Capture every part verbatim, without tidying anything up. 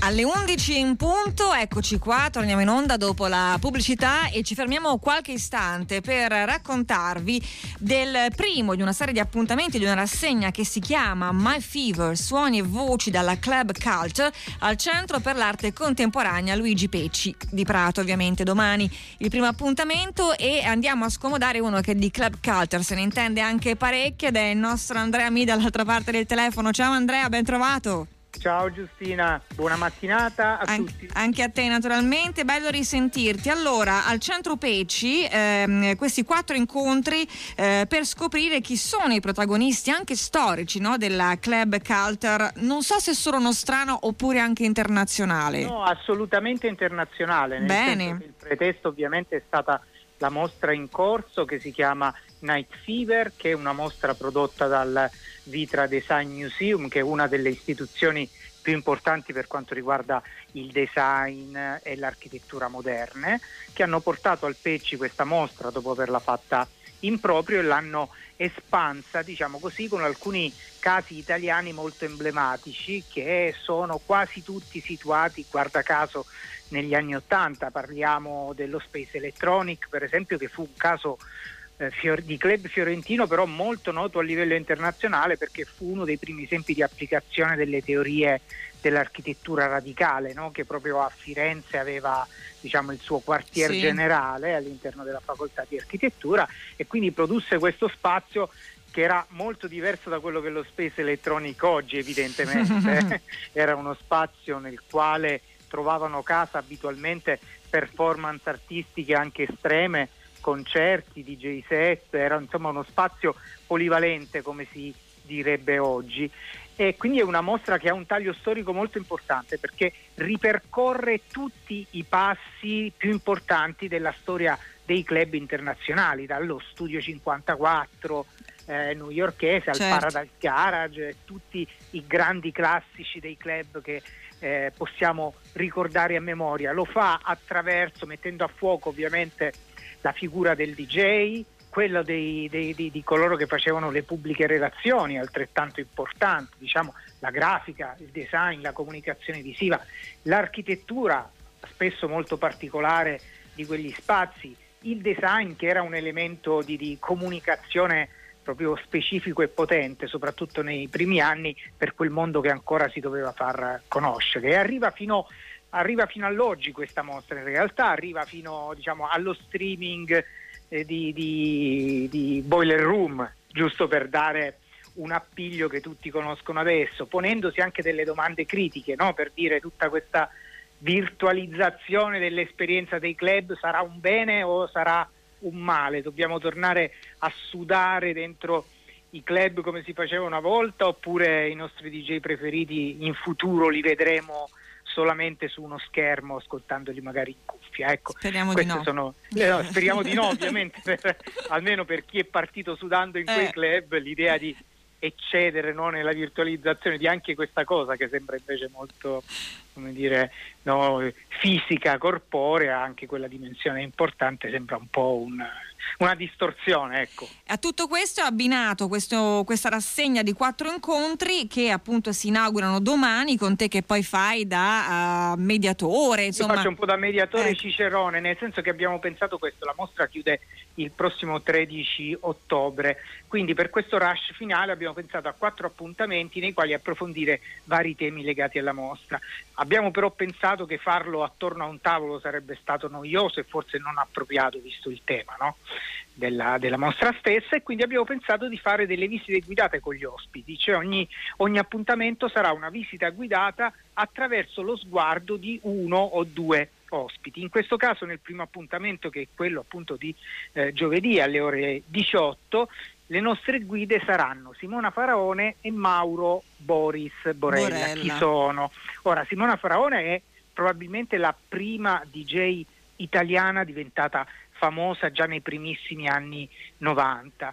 Alle undici in punto, eccoci qua, torniamo in onda dopo la pubblicità e ci fermiamo qualche istante per raccontarvi del primo di una serie di appuntamenti di una rassegna che si chiama My Fever, suoni e voci dalla Club Cult, al Centro per l'Arte Contemporanea Luigi Pecci di Prato. Ovviamente domani il primo appuntamento e andiamo a scomodare uno che di Club Culture se ne intende anche parecchio ed è il nostro Andrea Mi dall'altra parte del telefono. Ciao Andrea, ben trovato. Ciao Giustina, buona mattinata a An- tutti. Anche a te naturalmente, bello risentirti. Allora, al Centro Pecci ehm, questi quattro incontri eh, per scoprire chi sono i protagonisti anche storici, no, della Club Culture, non so se solo nostrano oppure anche internazionale. No, assolutamente internazionale, nel Bene. senso che il pretesto ovviamente è stata la mostra in corso che si chiama Night Fever, che è una mostra prodotta dal Vitra Design Museum, che è una delle istituzioni più importanti per quanto riguarda il design e l'architettura moderne, che hanno portato al Pecci questa mostra dopo averla fatta in proprio e l'hanno espansa, diciamo così, con alcuni casi italiani molto emblematici che sono quasi tutti situati, guarda caso, negli anni Ottanta. Parliamo dello Space Electronic, per esempio, che fu un caso eh, fior- di club fiorentino, però molto noto a livello internazionale perché fu uno dei primi esempi di applicazione delle teorie dell'architettura radicale, no? Che proprio a Firenze aveva, diciamo, il suo quartier Sì. generale all'interno della facoltà di architettura, e quindi produsse questo spazio che era molto diverso da quello che è lo Space Electronic oggi, evidentemente. Era uno spazio nel quale trovavano casa abitualmente performance artistiche anche estreme, concerti, D J set, era insomma uno spazio polivalente, come si direbbe oggi. E quindi è una mostra che ha un taglio storico molto importante perché ripercorre tutti i passi più importanti della storia dei club internazionali, dallo Studio cinquantaquattro eh, newyorkese al Certo. Paradise Garage, tutti i grandi classici dei club che eh, possiamo ricordare a memoria. Lo fa attraverso, mettendo a fuoco ovviamente la figura del D J, quello dei, dei, di, di coloro che facevano le pubbliche relazioni, altrettanto importanti, diciamo la grafica, il design, la comunicazione visiva, l'architettura spesso molto particolare di quegli spazi, il design che era un elemento di, di comunicazione proprio specifico e potente, soprattutto nei primi anni, per quel mondo che ancora si doveva far conoscere. E arriva fino, arriva fino all'oggi questa mostra, in realtà arriva fino, diciamo, allo streaming eh, di, di, di Boiler Room, giusto per dare un appiglio che tutti conoscono adesso, ponendosi anche delle domande critiche, no? Per dire, tutta questa virtualizzazione dell'esperienza dei club sarà un bene o sarà un male? Dobbiamo tornare a sudare dentro i club come si faceva una volta, oppure i nostri D J preferiti in futuro li vedremo solamente su uno schermo ascoltandoli magari in cuffia? Ecco, Speriamo di queste no. sono, no, speriamo di no ovviamente, per, almeno per chi è partito sudando in quei Eh. club, l'idea di eccedere, no, nella virtualizzazione di anche questa cosa che sembra invece molto, come dire, no, fisica, corporea, anche quella dimensione importante sembra un po' un, una distorsione, ecco. A tutto questo è abbinato questo, questa rassegna di quattro incontri che appunto si inaugurano domani, con te che poi fai da uh, mediatore, insomma. Io faccio un po' da mediatore eh. cicerone, nel senso che abbiamo pensato questo: la mostra chiude il prossimo tredici ottobre, quindi per questo rush finale abbiamo pensato a quattro appuntamenti nei quali approfondire vari temi legati alla mostra. Abbiamo però pensato che farlo attorno a un tavolo sarebbe stato noioso e forse non appropriato, visto il tema, no? della, della mostra stessa, e quindi abbiamo pensato di fare delle visite guidate con gli ospiti, cioè ogni, ogni appuntamento sarà una visita guidata attraverso lo sguardo di uno o due ospiti. In questo caso, nel primo appuntamento, che è quello appunto di eh, giovedì alle ore diciotto, le nostre guide saranno Simona Faraone e Mauro Boris Borella. Borella. Chi sono? Ora, Simona Faraone è probabilmente la prima D J italiana diventata famosa già nei primissimi anni novanta,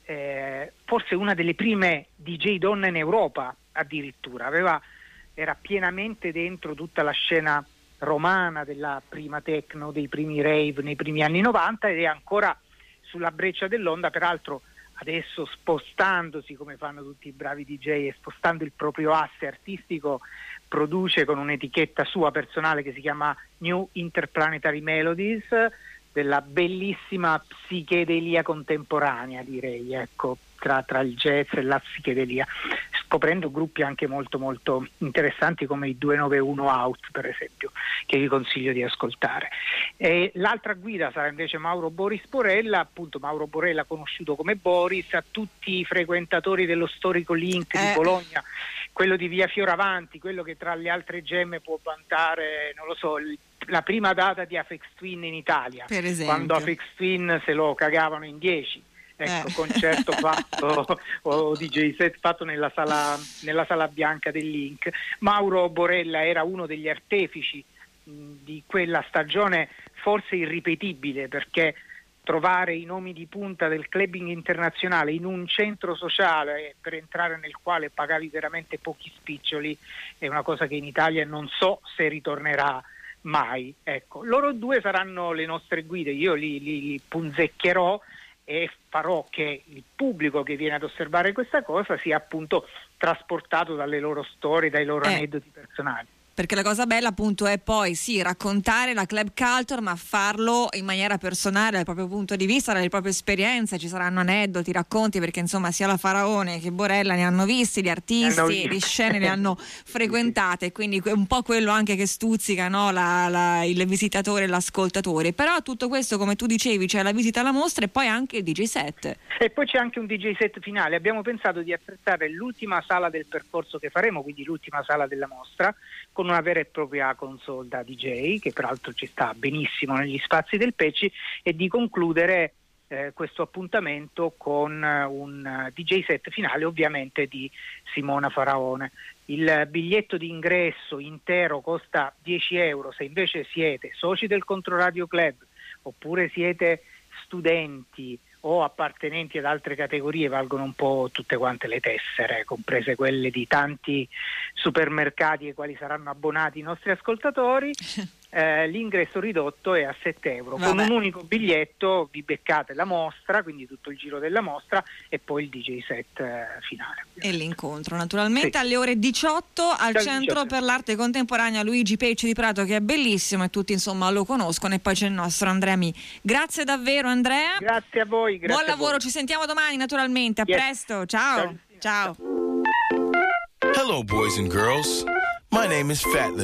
eh, forse una delle prime D J donne in Europa addirittura, aveva, era pienamente dentro tutta la scena romana della prima techno, dei primi rave nei primi anni novanta, ed è ancora sulla breccia dell'onda. Peraltro adesso spostandosi, come fanno tutti i bravi D J, e spostando il proprio asse artistico, produce con un'etichetta sua personale che si chiama New Interplanetary Melodies, della bellissima psichedelia contemporanea, direi, ecco, tra, tra il jazz e la psichedelia, scoprendo gruppi anche molto molto interessanti come i duecentonovantuno Out, per esempio, che vi consiglio di ascoltare. E l'altra guida sarà invece Mauro Boris Porella, appunto Mauro Porella conosciuto come Boris, a tutti i frequentatori dello storico Link eh. di Bologna, quello di via Fioravanti, quello che tra le altre gemme può vantare, non lo so, il, la prima data di Aphex Twin in Italia, per esempio, quando Aphex Twin se lo cagavano in dieci. Ecco, eh. concerto fatto o D J set fatto nella sala, nella sala bianca del Link. Mauro Borella era uno degli artefici mh, di quella stagione forse irripetibile, perché trovare i nomi di punta del clubbing internazionale in un centro sociale per entrare nel quale pagavi veramente pochi spiccioli è una cosa che in Italia non so se ritornerà mai. Ecco, loro due saranno le nostre guide, io li, li, li punzeccherò e farò che il pubblico che viene ad osservare questa cosa sia appunto trasportato dalle loro storie, dai loro eh. aneddoti personali. Perché la cosa bella appunto è poi sì raccontare la club culture, ma farlo in maniera personale dal proprio punto di vista, dalle proprie esperienze. Ci saranno aneddoti, racconti, perché insomma sia la Faraone che Borella ne hanno visti, gli artisti, le scene le hanno frequentate, quindi è un po' quello anche che stuzzica, no? la, la, il visitatore e l'ascoltatore. Però tutto questo, come tu dicevi, c'è la visita alla mostra e poi anche il D J set. E poi c'è anche un D J set finale. Abbiamo pensato di attrezzare l'ultima sala del percorso che faremo, quindi l'ultima sala della mostra, con una vera e propria console da D J, che peraltro ci sta benissimo negli spazi del Pecci, e di concludere eh, questo appuntamento con un D J set finale ovviamente di Simona Faraone. Il biglietto di ingresso intero costa dieci euro, se invece siete soci del Controradio Club oppure siete studenti o appartenenti ad altre categorie valgono un po' tutte quante le tessere, comprese quelle di tanti supermercati ai quali saranno abbonati i nostri ascoltatori. Eh, l'ingresso ridotto è a sette euro. Vabbè. Con un unico biglietto vi beccate la mostra, quindi tutto il giro della mostra, e poi il D J set eh, finale. E l'incontro naturalmente sì. alle ore diciotto al Dal Centro diciotto. per l'Arte Contemporanea Luigi Pecci di Prato, che è bellissimo e tutti insomma lo conoscono, e poi c'è il nostro Andrea Mi. Grazie davvero Andrea. Grazie a voi. Grazie Buon lavoro, a voi. ci sentiamo domani naturalmente. A yes. presto, ciao. Ciao. Hello, boys and girls. My name is Fat